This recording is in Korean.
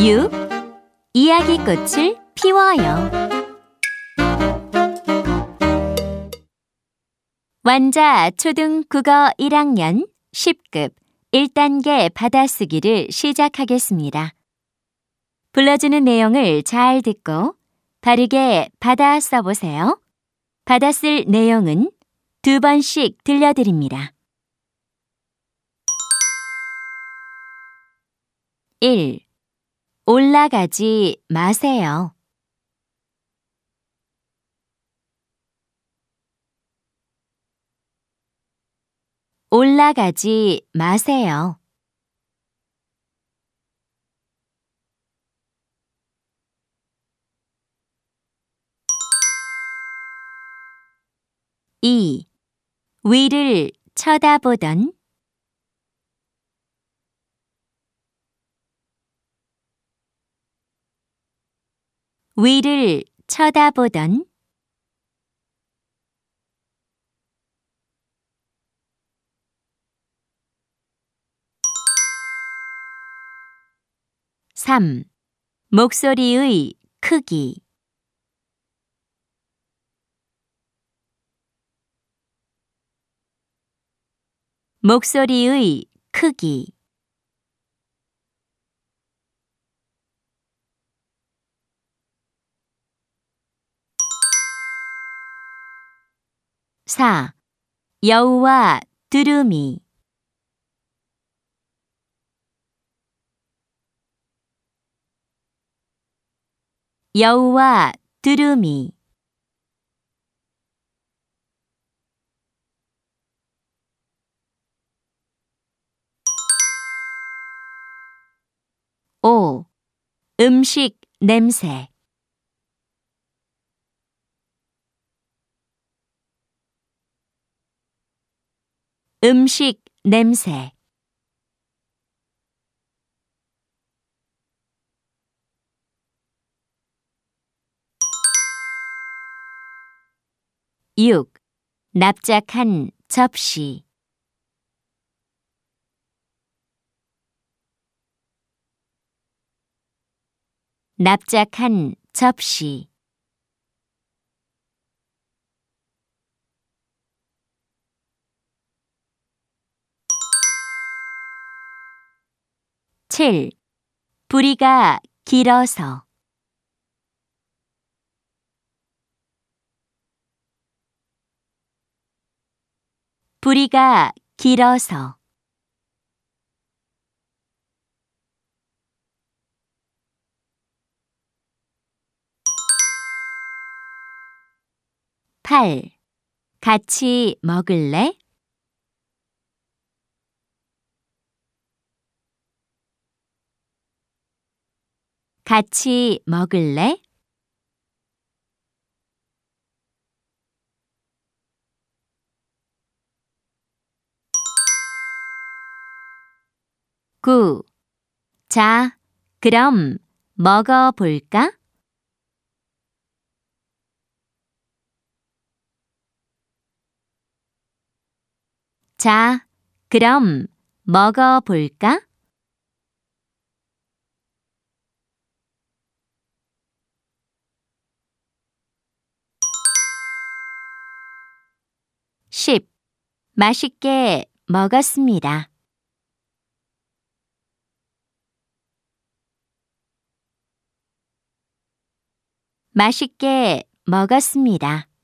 6. 이야기꽃을 피워요. 완자 초등 국어 1학년 10급 1단계 받아쓰기를 시작하겠습니다. 불러주는 내용을 잘 듣고 바르게 받아 써보세요. 받아쓸 내용은 2번씩 들려드립니다. 1. 올라가지 마세요. 올라가지 마세요. 2. 위를 쳐다보던 위를 쳐다보던 3. 목소리의 크기 목소리의 크기 4. 여우와 두루미 여우와 두루미 5. 음식 냄새 음식 냄새 6. 납작한 접시 납작한 접시 7. 부리가 길어서 부리가 길어서 8. 같이 먹을래? 같이 먹을래? 9. 자, 그럼 먹어볼까? 자, 그럼 먹어볼까? 10. 맛있게 먹었습니다. 맛있게 먹었습니다.